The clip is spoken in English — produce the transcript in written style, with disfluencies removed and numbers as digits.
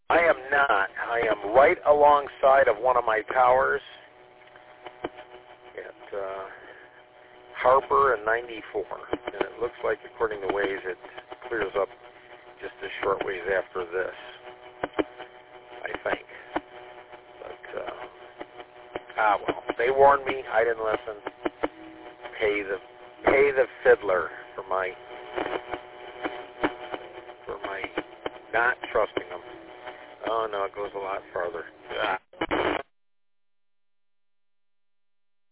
I am not. I am right alongside of one of my towers at Harper and 94. And it looks like, according to Waze, it clears up just a short ways after this, I think. But, well, they warned me. I didn't listen. Pay the fiddler for my not trusting them. Oh, no, it goes a lot farther.